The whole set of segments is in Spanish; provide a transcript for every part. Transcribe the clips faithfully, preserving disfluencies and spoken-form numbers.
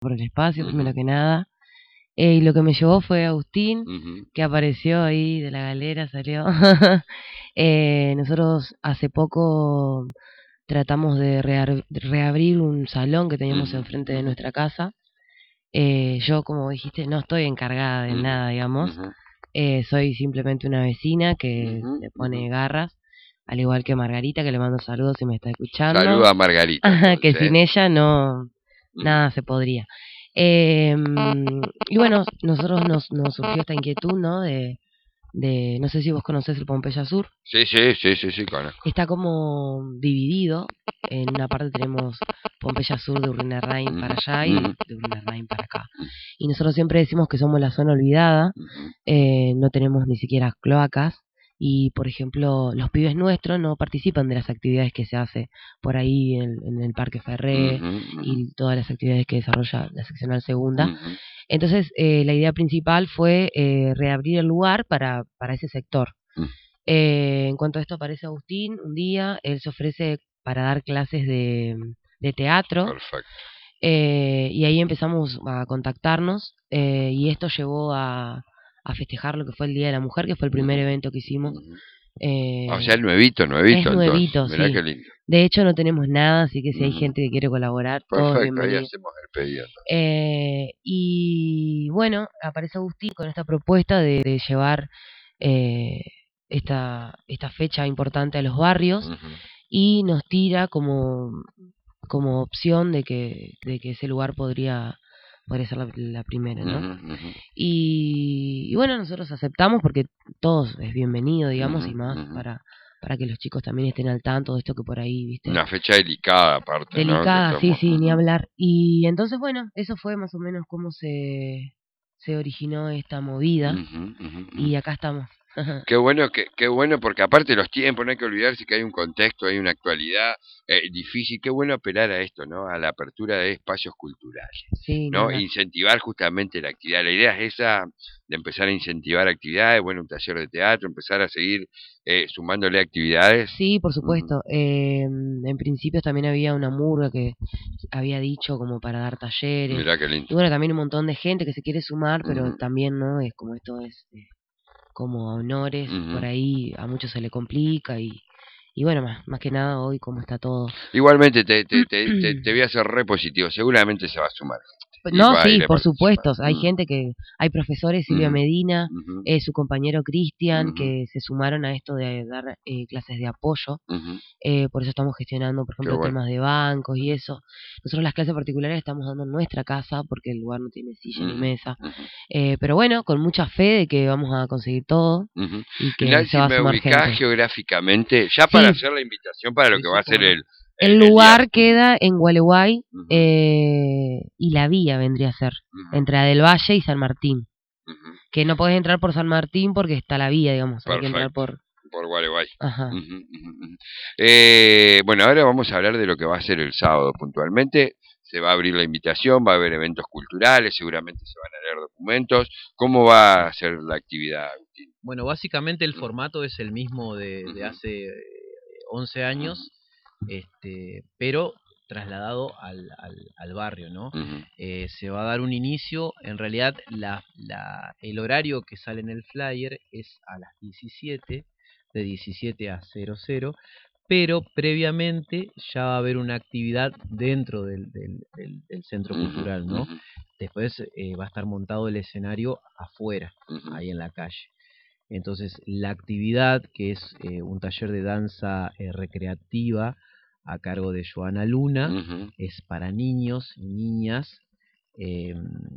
por el espacio, Uh-huh. primero que nada. Eh, y lo que me llevó fue Agustín, Uh-huh. que apareció ahí de la galera, salió. eh, nosotros hace poco tratamos de rear- reabrir un salón que teníamos Uh-huh. enfrente de nuestra casa. Eh, yo, como dijiste, no estoy encargada de Uh-huh. nada, digamos. Uh-huh. Eh, soy simplemente una vecina que Uh-huh. le pone Uh-huh. garras, al igual que Margarita, que le mando saludos si me está escuchando. Saludos a Margarita. Entonces, que sin ¿eh? ella no, Uh-huh. nada se podría. Eh, y bueno, nosotros nos, nos surgió esta inquietud, ¿no? De, de, no sé si vos conocés el Pompeya Sur. Sí, sí, sí, sí, sí, conozco. Está como dividido. En una parte tenemos Pompeya Sur de Urrinarrain para allá y Uh-huh. de Urrinarrain para acá. Y nosotros siempre decimos que somos la zona olvidada. Uh-huh. Eh, no tenemos ni siquiera cloacas. Y, por ejemplo, los pibes nuestros no participan de las actividades que se hace por ahí en, en el Parque Ferré. Uh-huh. Uh-huh. Y todas las actividades que desarrolla la seccional segunda. Uh-huh. Entonces, eh, la idea principal fue eh, reabrir el lugar para, para ese sector. Uh-huh. Eh, en cuanto a esto aparece Agustín un día, él se ofrece para dar clases de, de teatro. Perfecto. Eh, y ahí empezamos a contactarnos eh, y esto llevó a, a festejar lo que fue el Día de la Mujer, que fue el primer uh-huh. evento que hicimos. Uh-huh. Eh, o sea, el nuevito, nuevito. Es nuevito, entonces. Mirá sí. Qué lindo. De hecho, no tenemos nada, así que si uh-huh. hay gente que quiere colaborar, perfecto, todos bienvenidos. Ahí hacemos el pedido. Eh, y bueno, aparece Agustín con esta propuesta de, de llevar eh, esta, esta fecha importante a los barrios uh-huh. y nos tira como, como opción de que, de que ese lugar podría, podría ser la, la primera, ¿no? Uh-huh, uh-huh. Y, y bueno, nosotros aceptamos porque todos es bienvenido, digamos, uh-huh, y más uh-huh. para... para que los chicos también estén al tanto de esto que por ahí, ¿viste? Una fecha delicada aparte, delicada, ¿no? sí, sí, ni hablar. Y entonces, bueno, eso fue más o menos cómo se, se originó esta movida. Uh-huh, uh-huh. Y acá estamos. Qué bueno, qué, qué bueno, porque aparte de los tiempos, no hay que olvidarse que hay un contexto, hay una actualidad eh, difícil. Qué bueno apelar a esto, ¿no? A la apertura de espacios culturales, sí, ¿no? no, no. Incentivar justamente la actividad. La idea es esa, de empezar a incentivar actividades, bueno, un taller de teatro, empezar a seguir eh, sumándole actividades. Sí, por supuesto. Uh-huh. Eh, en principio también había una murga que había dicho como para dar talleres. Mirá qué lindo. Y bueno, también un montón de gente que se quiere sumar, pero Uh-huh. también, ¿no? Es como esto es... Eh, como honores, uh-huh. por ahí a muchos se le complica y, y bueno, más, más que nada hoy como está todo. Igualmente te, te, te, te, te voy a hacer re positivo, seguramente se va a sumar. No, sí, por supuesto, hay uh-huh. gente que, hay profesores, Silvia uh-huh. Medina, uh-huh. Eh, su compañero Cristian, uh-huh. que se sumaron a esto de dar eh, clases de apoyo, uh-huh. eh, por eso estamos gestionando, por ejemplo, bueno. temas de bancos y eso. Nosotros las clases particulares estamos dando en nuestra casa, porque el lugar no tiene silla uh-huh. ni mesa, uh-huh. eh, pero bueno, con mucha fe de que vamos a conseguir todo, uh-huh. y que Final, se va si a me sumar ubicás gente. Geográficamente, ya para sí. hacer la invitación para lo sí, que va a ser el... El, el lugar día. Queda en Gualeguay, uh-huh. eh, y la vía vendría a ser, uh-huh. entre Adel Valle y San Martín. Uh-huh. Que no podés entrar por San Martín porque está la vía, digamos, perfecto. Hay que entrar por... Por Gualeguay. Ajá. Uh-huh, uh-huh. Eh, bueno, ahora vamos a hablar de lo que va a ser el sábado puntualmente. Se va a abrir la invitación, va a haber eventos culturales, seguramente se van a leer documentos. ¿Cómo va a ser la actividad, Agustín? Bueno, básicamente el formato es el mismo de, de hace once años, uh-huh. este, pero trasladado al, al, al barrio, ¿no? Uh-huh. Eh, se va a dar un inicio, en realidad la, la, el horario que sale en el flyer es a las diecisiete, de diecisiete a cero cero, pero previamente ya va a haber una actividad dentro del, del, del, del centro uh-huh. cultural, ¿no? Uh-huh. Después eh, va a estar montado el escenario afuera, uh-huh. ahí en la calle. Entonces la actividad, que es eh, un taller de danza eh, recreativa a cargo de Joana Luna, uh-huh. es para niños y niñas, eh,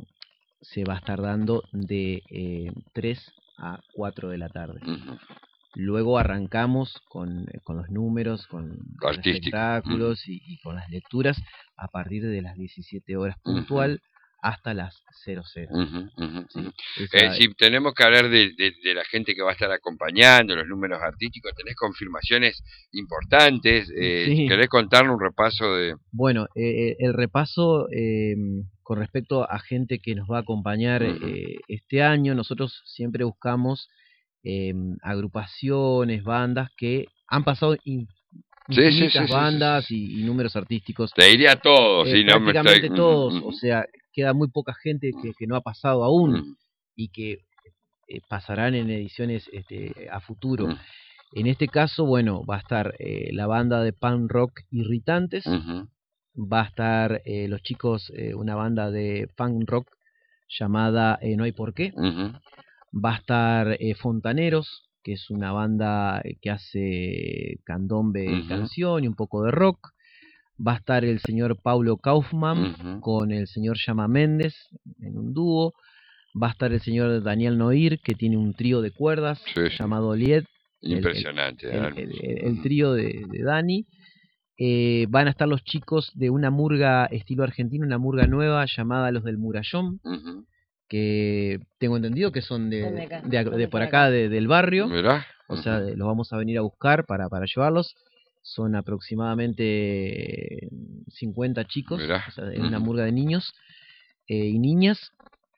se va a estar dando de eh, tres a cuatro de la tarde. Uh-huh. Luego arrancamos con, con los números, con los espectáculos uh-huh. y, y con las lecturas a partir de las diecisiete horas puntual, uh-huh. hasta las cero cero. Uh-huh, uh-huh. ¿Sí? Eh, si tenemos que hablar de, de, de la gente que va a estar acompañando, los números artísticos, tenés confirmaciones importantes, eh, sí. ¿Querés contarnos un repaso de...? Bueno, eh, el repaso eh, con respecto a gente que nos va a acompañar uh-huh. eh, este año, nosotros siempre buscamos eh, agrupaciones, bandas que han pasado... In, Sí, sí, sí, bandas sí, sí. Y, y números artísticos. Te diría todos, eh, si no me prácticamente estoy... todos, uh-huh. o sea, queda muy poca gente que, que no ha pasado aún Mm. y que eh, pasarán en ediciones este, a futuro. Mm. En este caso, bueno, va a estar eh, la banda de punk rock Irritantes, Uh-huh. va a estar eh, los chicos, eh, una banda de punk rock llamada eh, No hay por qué, Uh-huh. va a estar eh, Fontaneros, que es una banda que hace candombe, Uh-huh. canción y un poco de rock, va a estar el señor Paulo Kaufman Uh-huh. con con el señor Llama Méndez en un dúo, va a estar el señor Daniel Noir, que tiene un trío de cuerdas sí, sí. llamado Lied, impresionante, el, el, el, el, el trío de, de Dani. Eh, van a estar los chicos de una murga estilo argentino, una murga nueva llamada Los del Murallón, uh-huh. que tengo entendido que son de, de, acá, de, de por acá, de, del barrio. ¿Mirá? O uh-huh. sea, de, los vamos a venir a buscar para, para llevarlos. Son aproximadamente cincuenta chicos, o sea, en uh-huh. una murga de niños eh, y niñas.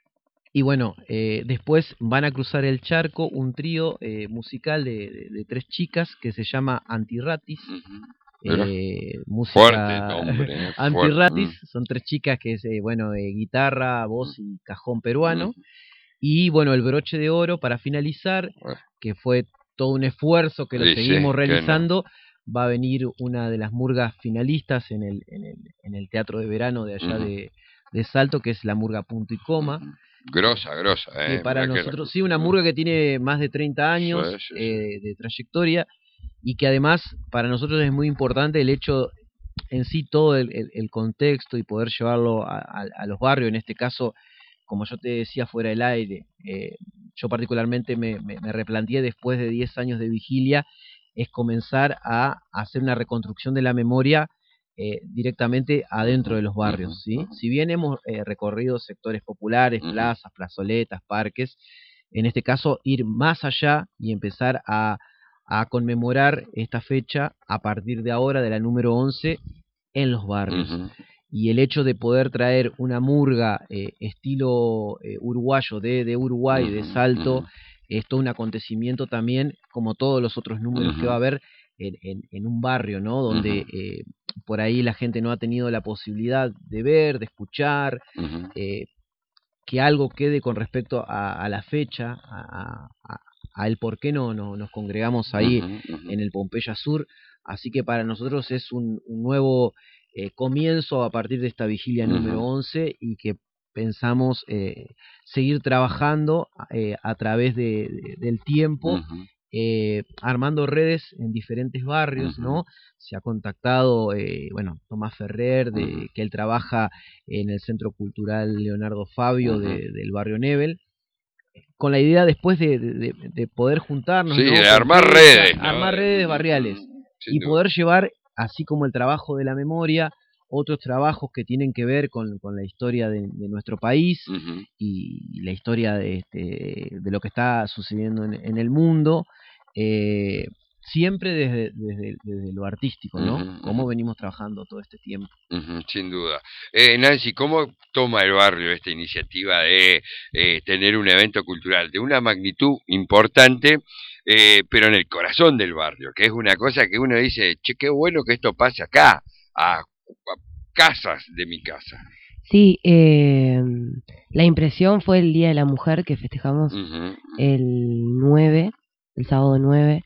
Y bueno, eh, después van a cruzar el charco un trío eh, musical de, de, de tres chicas que se llama Antirratis. Uh-huh. Eh, música fuerte nombre, eh, Antirratis, fuerte. Son tres chicas que es, eh, bueno, eh, guitarra, voz y cajón peruano. Uh-huh. Y bueno, el broche de oro para finalizar, uh-huh. que fue todo un esfuerzo que lo sí, seguimos sí, realizando, no. va a venir una de las murgas finalistas en el, en el, en el teatro de verano de allá uh-huh. de, de Salto, que es la murga Punto y Coma. Uh-huh. Grosa, grosa. Eh, que para nosotros, que... sí, una murga que tiene más de treinta años sí, sí, sí. Eh, de trayectoria, y que además para nosotros es muy importante el hecho en sí, todo el, el, el contexto y poder llevarlo a, a, a los barrios. En este caso, como yo te decía fuera del aire, eh, yo particularmente me, me, me replanteé después de diez años de vigilia, es comenzar a hacer una reconstrucción de la memoria eh, directamente adentro de los barrios, ¿sí? Si bien hemos eh, recorrido sectores populares, plazas, plazoletas, parques, en este caso ir más allá y empezar a, a conmemorar esta fecha a partir de ahora, de la número once, en los barrios. Uh-huh. Y el hecho de poder traer una murga eh, estilo eh, uruguayo de, de Uruguay, uh-huh. de Salto, uh-huh. es todo un acontecimiento también, como todos los otros números uh-huh. que va a haber en, en, en un barrio, ¿no? Donde uh-huh. eh, por ahí la gente no ha tenido la posibilidad de ver, de escuchar, uh-huh. eh, que algo quede con respecto a, a la fecha, a, a, a el por qué no, no nos congregamos ahí uh-huh. Uh-huh. en el Pompeya Sur. Así que para nosotros es un, un nuevo eh, comienzo a partir de esta vigilia uh-huh. número once, y que pensamos eh, seguir trabajando eh, a través de, de, del tiempo, uh-huh. eh, armando redes en diferentes barrios, uh-huh. ¿no? Se ha contactado, eh, bueno, Tomás Ferrer, de, uh-huh. que él trabaja en el Centro Cultural Leonardo Fabio uh-huh. de, del barrio Nebel, con la idea después de, de, de poder juntarnos, sí, ¿no? de armar Porque, redes, ¿no? armar redes barriales, Sin y duda. poder llevar, así como el trabajo de la memoria, otros trabajos que tienen que ver con, con la historia de, de nuestro país uh-huh. y la historia de, este, de lo que está sucediendo en, en el mundo, eh, siempre desde, desde, desde lo artístico, ¿no? Uh-huh. Cómo venimos trabajando todo este tiempo. Uh-huh, sin duda. Eh, Nancy, ¿cómo toma el barrio esta iniciativa de eh, tener un evento cultural de una magnitud importante, eh, pero en el corazón del barrio? Que es una cosa que uno dice, che, qué bueno que esto pase acá, a, a casas de mi casa. Sí, eh, la impresión fue el Día de la Mujer que festejamos uh-huh. el nueve, el sábado nueve,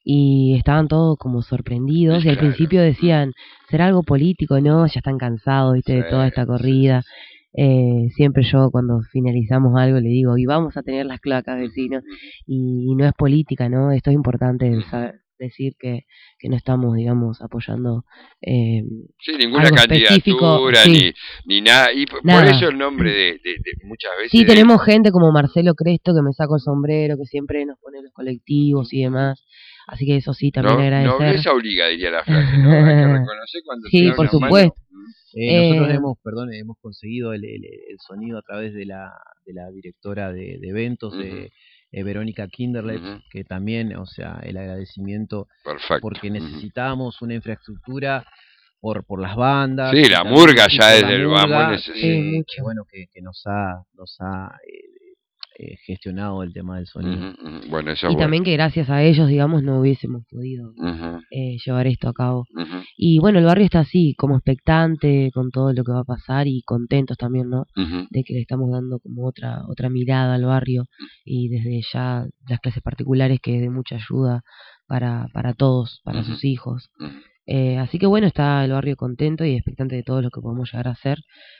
y estaban todos como sorprendidos, sí, y al claro. principio decían, ¿será algo político? No, ya están cansados, ¿viste? Sí, de toda esta corrida. Sí, sí. Eh, siempre yo cuando finalizamos algo le digo, y vamos a tener las cloacas, vecinos, y, y no es política, ¿no? Esto es importante saber, decir que, que no estamos, digamos, apoyando eh, sí, ninguna candidatura sí. ni, ni nada, y por, nada. por eso el nombre de, de, de muchas veces... Sí, de... tenemos gente como Marcelo Cresto que me saco el sombrero, que siempre nos pone los colectivos y demás, así que eso sí, también no, agradecer. Nobleza obliga, diría la frase, ¿no? Hay que reconocer cuando sí, por supuesto. Eh, nosotros eh, hemos, perdón, hemos conseguido el, el, el sonido a través de la, de la directora de, de eventos, uh-huh. de eh, Verónica Kinderlet, uh-huh. que también, o sea, el agradecimiento, perfecto. Porque necesitábamos uh-huh. una infraestructura por por las bandas. Sí, la murga ya es del vamos necesita. Eh, que bueno, que, que nos ha, nos ha eh, eh, gestionado el tema del sonido. Uh-huh, uh-huh. Bueno, eso y bueno. también que gracias a ellos, digamos, no hubiésemos podido uh-huh. eh, llevar esto a cabo. Uh-huh. Y bueno, el barrio está así, como expectante con todo lo que va a pasar y contentos también, ¿no? Uh-huh. De que le estamos dando como otra otra mirada al barrio y desde ya las clases particulares que es de mucha ayuda para, para todos, para uh-huh. sus hijos. Uh-huh. Eh, así que bueno, está el barrio contento y expectante de todo lo que podemos llegar a hacer.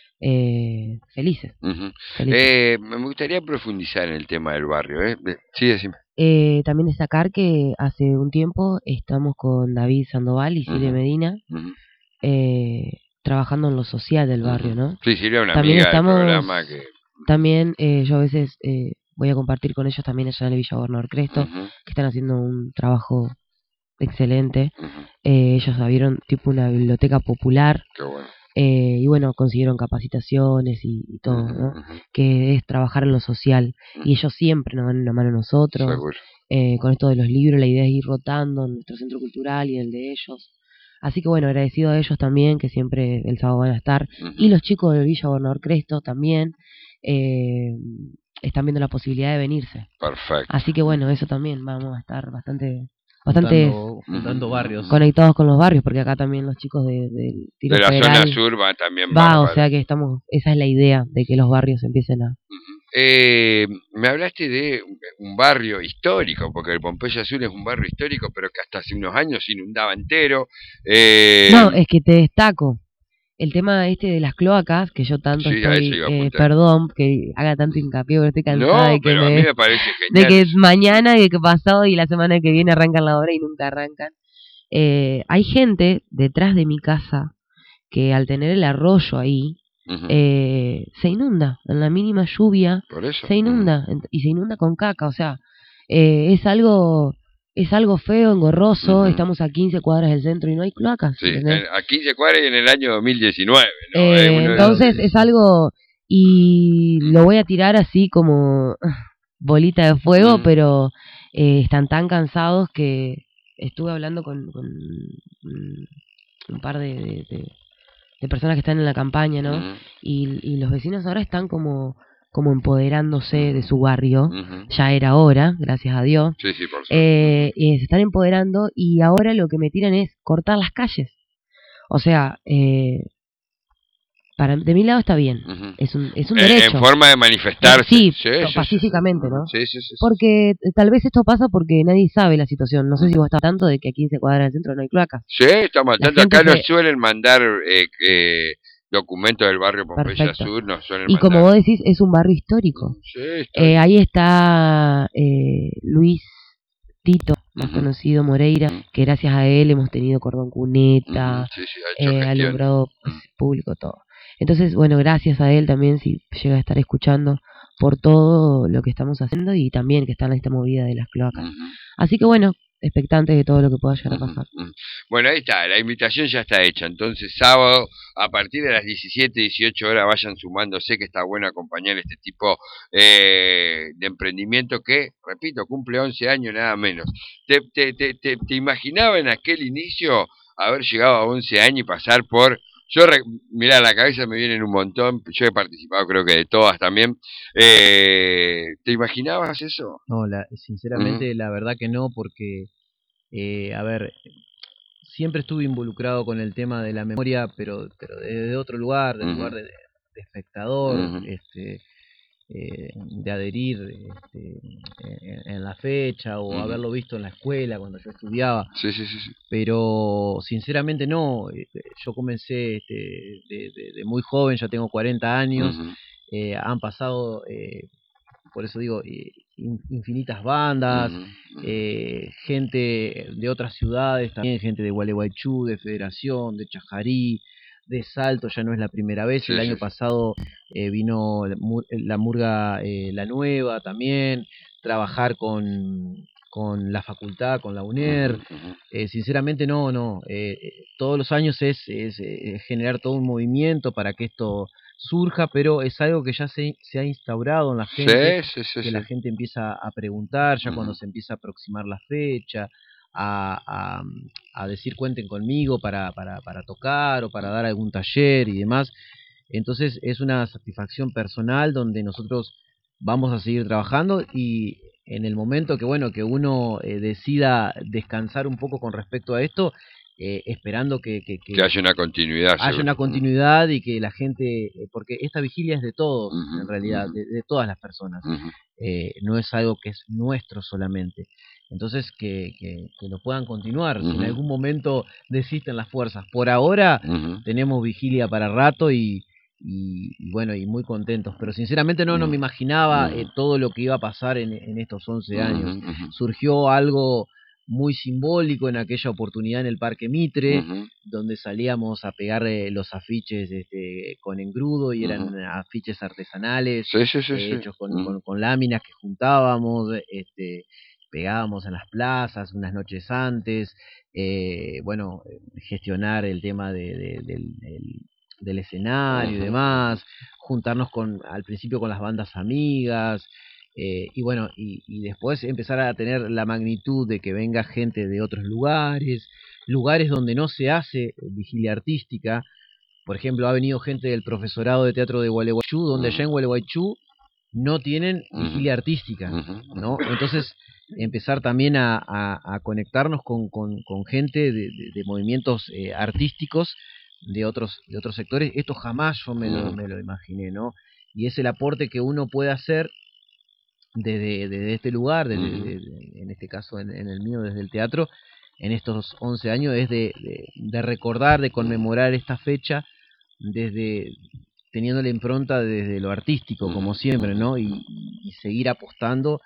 Eh, felices. Uh-huh. felices. Eh, me gustaría profundizar en el tema del barrio. ¿eh? Sí, decime. Eh, también destacar que hace un tiempo estamos con David Sandoval y Silvia uh-huh. Medina uh-huh. eh, trabajando en lo social del barrio, ¿no? Sí, Silvia, una también amiga estamos, del programa que... También eh, yo a veces eh, voy a compartir con ellos también allá en el Villa Gobernador Cresto, uh-huh. que están haciendo un trabajo excelente. Uh-huh. Eh, ellos abrieron tipo una biblioteca popular. Qué bueno. Eh, y bueno, consiguieron capacitaciones y, y todo, uh-huh, ¿no? Uh-huh. Que es trabajar en lo social. Uh-huh. Y ellos siempre nos dan una mano a nosotros. Eh, con esto de los libros, la idea es ir rotando en nuestro centro cultural y en el de ellos. Así que bueno, agradecido a ellos también, que siempre el sábado van a estar. Uh-huh. Y los chicos del Villa Gobernador Cresto también eh, están viendo la posibilidad de venirse. Perfecto. Así que bueno, eso también vamos a estar bastante... bastante juntando, juntando barrios, conectados con los barrios, porque acá también los chicos de, de, tiro de la federal zona sur va también va, va, o sea que estamos, esa es la idea de que los barrios empiecen a... Uh-huh. eh, me hablaste de un barrio histórico, porque el Pompeya Sur es un barrio histórico, pero que hasta hace unos años se inundaba entero. Eh... No, es que te destaco el tema este de las cloacas, que yo tanto sí, estoy, eh, perdón que haga tanto hincapié, porque estoy cansada no, de que pero me, a mí me parece genial. de que mañana, de que pasado y la semana que viene arrancan la obra y nunca arrancan. Eh, hay gente detrás de mi casa que al tener el arroyo ahí, uh-huh. eh, se inunda, en la mínima lluvia, ¿por eso? se inunda, uh-huh. y se inunda con caca, o sea, eh, es algo... Es algo feo, engorroso, uh-huh. estamos a quince cuadras del centro y no hay cloacas. Sí, en, a quince cuadras y en el año dos mil diecinueve, ¿no? Eh, entonces de... es algo, y lo voy a tirar así como bolita de fuego, uh-huh. pero eh, están tan cansados que estuve hablando con, con un par de, de, de, de personas que están en la campaña, ¿no? Uh-huh. Y, y los vecinos ahora están como... como empoderándose de su barrio, uh-huh. ya era hora, gracias a Dios, sí, sí, por eh, eh, se están empoderando y ahora lo que me tiran es cortar las calles, o sea, eh, para de mi lado está bien, uh-huh. es un es un eh, derecho. En forma de manifestarse. Sí, sí, sí pacíficamente, sí. ¿no? Sí, sí, sí, porque sí. Tal vez esto pasa porque nadie sabe la situación, no sé uh-huh. si vos estás tanto de que a quince cuadras del centro no hay clacas. Sí, estamos al tanto, acá se... nos suelen mandar... Eh, eh, documentos del barrio Pompeya Sur nos suelen y mandar. como vos decís, es un barrio histórico. Sí, eh, ahí está eh, Luis Tito, más uh-huh. conocido Moreira, uh-huh. que gracias a él hemos tenido cordón cuneta, uh-huh. sí, sí, ha hecho eh, alumbrado pues, público, todo. Entonces, bueno, gracias a él también, si llega a estar escuchando, por todo lo que estamos haciendo y también que está en esta movida de las cloacas. Uh-huh. Así que bueno, expectantes de todo lo que pueda llegar a pasar. Uh-huh. Bueno, ahí está, la invitación ya está hecha, entonces sábado a partir de las diecisiete, dieciocho horas vayan sumándose, que está bueno acompañar este tipo eh, de emprendimiento que, repito, cumple once años nada menos. ¿Te, te, te, te, te imaginaba en aquel inicio haber llegado a once años y pasar por... Yo, mirá, a la cabeza me vienen un montón, yo he participado creo que de todas también. Eh, ¿Te imaginabas eso? No, la, sinceramente uh-huh. la verdad que no, porque, eh, a ver, siempre estuve involucrado con el tema de la memoria, pero pero desde otro lugar, del uh-huh. lugar de, de espectador, uh-huh. este, eh, de adherir este, en, en la fecha o uh-huh. haberlo visto en la escuela cuando yo estudiaba. Sí, sí, sí, sí. Pero sinceramente no, yo comencé este, de, de, de muy joven, ya tengo cuarenta años, uh-huh. eh, han pasado, eh, por eso digo, eh, infinitas bandas, uh-huh. eh, gente de otras ciudades también, gente de Gualeguaychú, de Federación, de Chajarí, de Salto, ya no es la primera vez, sí, el año sí. pasado eh, vino la murga eh, La Nueva también, trabajar con, con la facultad, con la UNER, uh-huh, uh-huh. Eh, sinceramente no, no, eh, todos los años es, es eh, generar todo un movimiento para que esto surja, pero es algo que ya se, se ha instaurado en la gente, sí, sí, sí, que sí. la gente empieza a preguntar, ya uh-huh. cuando se empieza a aproximar la fecha, A, a, a decir cuenten conmigo para, para, para tocar o para dar algún taller y demás. Entonces es una satisfacción personal donde nosotros vamos a seguir trabajando y en el momento que bueno que uno eh, decida descansar un poco con respecto a esto, eh, esperando que, que, que, que haya una continuidad. Haya seguro. una continuidad y que la gente, porque esta vigilia es de todos, uh-huh, en realidad, uh-huh. de, de todas las personas. Uh-huh. Eh, no es algo que es nuestro solamente. Entonces, que, que, que lo puedan continuar. Uh-huh. Si en algún momento desisten las fuerzas. Por ahora, uh-huh. tenemos vigilia para rato y, y, y bueno, y muy contentos. Pero sinceramente no, uh-huh. no me imaginaba uh-huh. eh, todo lo que iba a pasar en, en estos once años. Uh-huh. Surgió algo muy simbólico en aquella oportunidad en el Parque Mitre, uh-huh. donde salíamos a pegar eh, los afiches este, con engrudo y eran uh-huh. afiches artesanales, sí, sí, sí, eh, hechos con, uh-huh. con, con láminas que juntábamos, este, pegábamos en las plazas unas noches antes, eh, bueno, gestionar el tema de, de, del, del, del escenario uh-huh. y demás, juntarnos con al principio con las bandas amigas. Eh, y bueno, y, y después empezar a tener la magnitud de que venga gente de otros lugares, lugares donde no se hace vigilia artística. Por ejemplo, ha venido gente del profesorado de teatro de Gualeguaychú, donde uh-huh. allá en Gualeguaychú no tienen vigilia artística, ¿no? Entonces, empezar también a, a, a conectarnos con, con, con gente de, de, de movimientos eh, artísticos de otros, de otros sectores. Esto jamás yo me lo, me lo imaginé, ¿no? Y es el aporte que uno puede hacer desde, desde este lugar, desde, uh-huh. de, de, en este caso en, en el mío desde el teatro, en estos once años, es de, de, de recordar, de conmemorar esta fecha, desde teniendo la impronta desde lo artístico, uh-huh. como siempre, ¿no? Y, y seguir apostando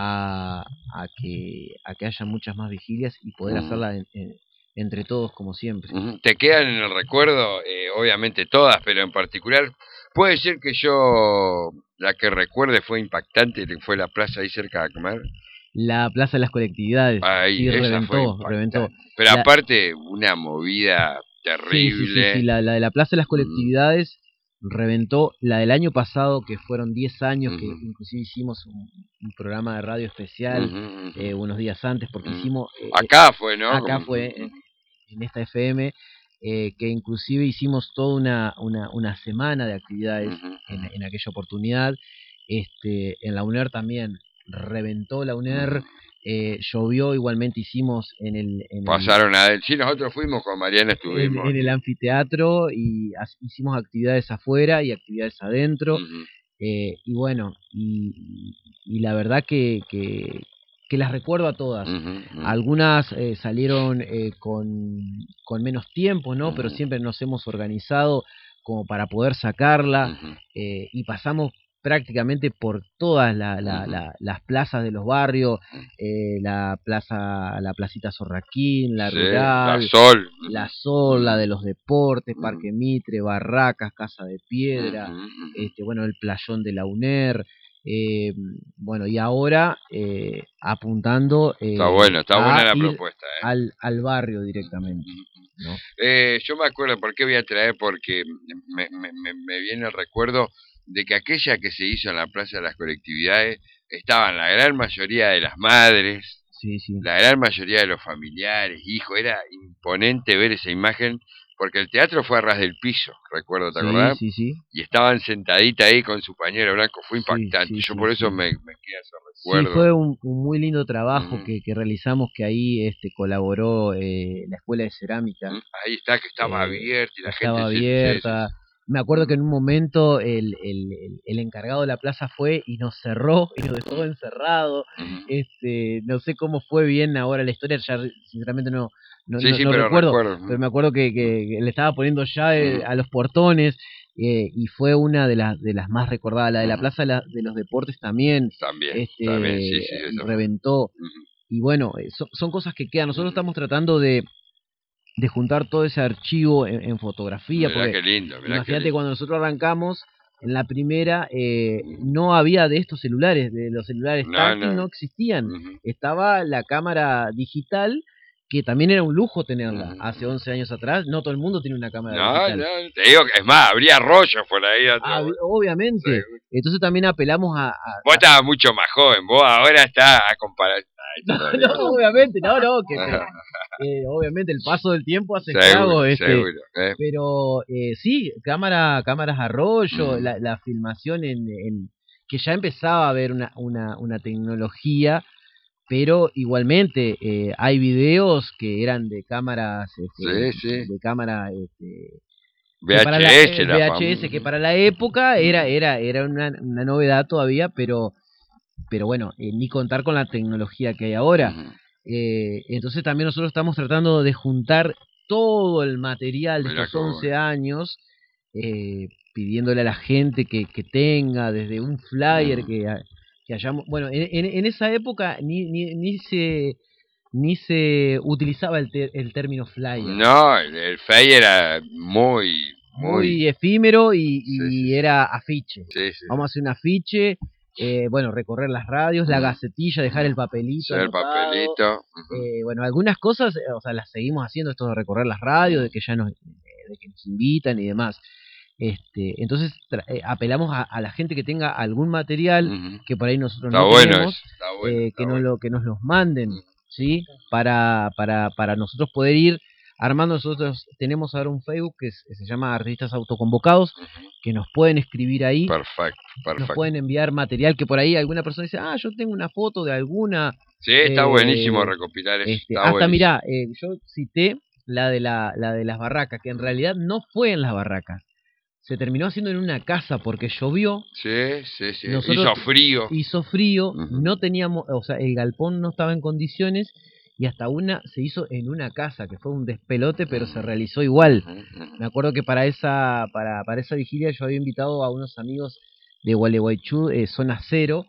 a, a, que, a que haya muchas más vigilias y poder uh-huh. hacerla en, en, entre todos, como siempre. Uh-huh. Te quedan en el recuerdo, eh, obviamente todas, pero en particular, puede ser que yo, la que recuerde fue impactante, fue la plaza ahí cerca de comer. La Plaza de las Colectividades, ahí, sí, reventó, reventó. Pero la... aparte, una movida terrible. Sí, sí, sí, sí. La, la de la Plaza de las Colectividades uh-huh. reventó. La del año pasado, que fueron diez años, uh-huh. que inclusive hicimos un, un programa de radio especial uh-huh. eh, unos días antes, porque uh-huh. hicimos... Eh, acá fue, ¿no? Acá Como... fue, en, en esta F M, eh, que inclusive hicimos toda una, una, una semana de actividades uh-huh. en, en aquella oportunidad. Este, en la UNER también reventó la UNER, uh-huh. eh, llovió, igualmente hicimos en el... En Pasaron el, a él, sí, nosotros fuimos con Mariana, estuvimos. En, en el anfiteatro y as, hicimos actividades afuera y actividades adentro. Uh-huh. eh, y bueno, y, y la verdad que... que que las recuerdo a todas. Uh-huh, uh-huh. Algunas eh, salieron eh, con, con menos tiempo, ¿no? Uh-huh. Pero siempre nos hemos organizado como para poder sacarla uh-huh. eh, y pasamos prácticamente por todas la, la, uh-huh. la, las plazas de los barrios, eh, la plaza, la placita Zorraquín, la sí, Rural, la Sol, la Sol, uh-huh. la de los deportes, uh-huh. Parque Mitre, Barracas, Casa de Piedra, uh-huh. este, bueno, el playón de la UNER. Eh, bueno, y ahora eh, apuntando eh, está bueno, está buena la propuesta eh. al, al barrio directamente, ¿no? eh, yo me acuerdo, ¿por qué voy a traer? Porque me, me, me viene el recuerdo de que aquella que se hizo en la Plaza de las Colectividades estaban la gran mayoría de las madres, sí, sí. la gran mayoría de los familiares, hijos, era imponente ver esa imagen. Porque el teatro fue a ras del piso, recuerdo, ¿te sí, acordás? Sí, sí. Y estaban sentaditas ahí con su pañuelo blanco, fue impactante. Sí, sí, Yo sí, por eso sí. me, me quedé ese recuerdo. Sí, fue un, un muy lindo trabajo uh-huh. que, que realizamos, que ahí este colaboró eh, la Escuela de Cerámica. Uh-huh. Ahí está, que estaba eh, abierta y la estaba gente... abierta. Se, se, se... Me acuerdo que en un momento el, el, el encargado de la plaza fue y nos cerró y nos dejó encerrado. Uh-huh. Este, no sé cómo fue bien ahora la historia, ya sinceramente no... No, sí, no, sí, no pero recuerdo, recuerdo, pero me acuerdo que, que, que le estaba poniendo llave uh-huh. a los portones eh, y fue una de las de las más recordadas. La de la uh-huh. Plaza de, la, de los Deportes también, también, este, también sí, sí, eso reventó. Uh-huh. Y bueno, son, son cosas que quedan. Nosotros uh-huh. estamos tratando de, de juntar todo ese archivo en, en fotografía. Mirá porque qué lindo, mirá imagínate qué lindo. Cuando nosotros arrancamos, en la primera eh, no había de estos celulares, de los celulares no, táctiles no. no existían. Uh-huh. Estaba la cámara digital, que también era un lujo tenerla. Hace once años atrás, no todo el mundo tiene una cámara no, digital. No, te digo que es más, habría rollos por ahí. Ah, obviamente. Sí. Entonces también apelamos a... a vos estabas mucho más joven, vos ahora estás a comparar... No, no, obviamente, no, no, que eh, obviamente el paso del tiempo hace estrago, este, seguro, eh. pero eh, sí, cámara, cámaras a rollo, mm. la, la filmación en, en, que ya empezaba a haber una, una, una tecnología, pero igualmente eh, hay videos que eran de cámaras, este, sí, sí. de cámara este, V H S, que para la, eh, la V H S que para la época era, era, era una, una novedad todavía, pero, pero bueno, eh, ni contar con la tecnología que hay ahora. Uh-huh. eh, entonces también nosotros estamos tratando de juntar todo el material de estos once años, eh, pidiéndole a la gente que, que tenga desde un flyer uh-huh. que, que hayamos... Bueno, en, en, en esa época ni, ni, ni se... ni se utilizaba el, te, el término flyer. No, el, el flyer era muy... Muy, muy efímero y, y sí, sí, era afiche. Sí, sí. Vamos a hacer un afiche, eh, bueno, recorrer las radios, uh-huh. la gacetilla, dejar el papelito. Sí, el papelito. Uh-huh. eh, bueno, algunas cosas, o sea, las seguimos haciendo, esto de recorrer las radios, de que ya nos, de que nos invitan y demás. Este, entonces tra- eh, apelamos a, a la gente que tenga algún material uh-huh. que por ahí nosotros está no bueno tenemos, es, está bueno, eh, está que, bueno. nos lo, que nos los manden, ¿sí? Para, para, para nosotros poder ir armando. Nosotros tenemos ahora un Facebook que, es, que se llama Artistas Autoconvocados, uh-huh. que nos pueden escribir ahí. Perfecto, perfecto. Nos pueden enviar material que por ahí alguna persona dice, ah, yo tengo una foto de alguna. Sí, está eh, buenísimo recopilar eso. Este, está hasta buenísimo. mirá, eh, yo cité la de, la, la de las barracas, que en realidad no fue en las barracas. Se terminó haciendo en una casa porque llovió. Sí, sí, sí. Nosotros, hizo frío. Hizo frío, uh-huh. no teníamos, o sea, el galpón no estaba en condiciones y hasta una se hizo en una casa, que fue un despelote, pero uh-huh. se realizó igual. Uh-huh. Me acuerdo que para esa para, para esa vigilia yo había invitado a unos amigos de Gualeguaychú, eh, zona cero,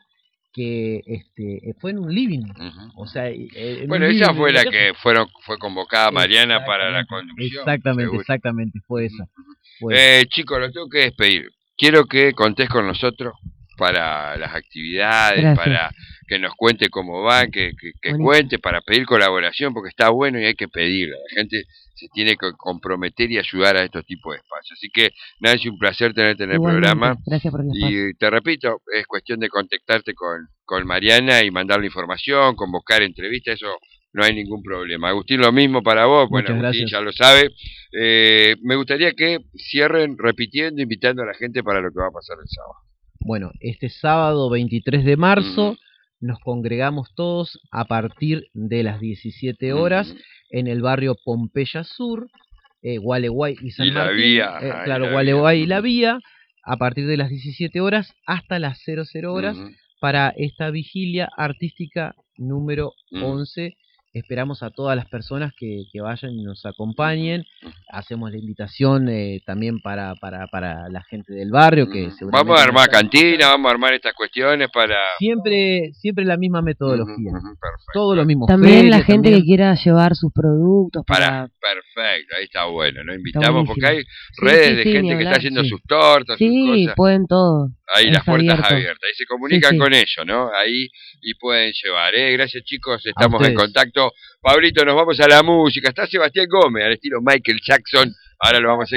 que este fue en un living. Uh-huh. O sea, en bueno, un esa living, fue la casa. que fueron fue convocada Mariana para la conducción. Exactamente, seguro. exactamente, fue esa. Bueno. Eh, chicos, los tengo que despedir. Quiero que contés con nosotros para las actividades, Gracias. Para que nos cuente cómo van, que, que, que cuente, para pedir colaboración, porque está bueno y hay que pedirla. La gente se tiene que comprometer y ayudar a estos tipos de espacios. Así que, Nancy, un placer tenerte en el Igualmente. programa. Gracias por el espacio. Y te repito, es cuestión de contactarte con, con Mariana y mandarle información, convocar entrevistas, eso no hay ningún problema. Agustín, lo mismo para vos. Bueno, Muchas Agustín gracias. ya lo sabe. Eh, me gustaría que cierren repitiendo, invitando a la gente para lo que va a pasar el sábado. Bueno, este sábado veintitrés de marzo uh-huh. nos congregamos todos a partir de las diecisiete horas uh-huh. en el barrio Pompeya Sur, eh, Gualeguay y San y Martín. La vía, eh, ajá, claro, y la Gualeguay vía. y La Vía, a partir de las diecisiete horas hasta las cero cero horas uh-huh. para esta vigilia artística número uh-huh. once. Esperamos a todas las personas que, que vayan y nos acompañen. Hacemos la invitación eh, también para, para, para la gente del barrio. Que vamos a armar cantina, vamos a armar estas cuestiones para... Siempre siempre la misma metodología. Uh-huh, uh-huh, todo lo mismo. También feria, la gente también... que quiera llevar sus productos para... para... Perfecto, ahí está bueno. Nos invitamos porque hay sí, redes sí, de sí, gente que está haciendo sí. sus tortas, sí, sus cosas. Sí, pueden todo. Ahí es las puertas abierto. abiertas. Ahí se comunican sí, sí. con ellos, ¿no? Ahí y pueden llevar. ¿eh? Gracias, chicos. Estamos en contacto. Pablito, nos vamos a la música. Está Sebastián Gómez, al estilo Michael Jackson. Ahora lo vamos a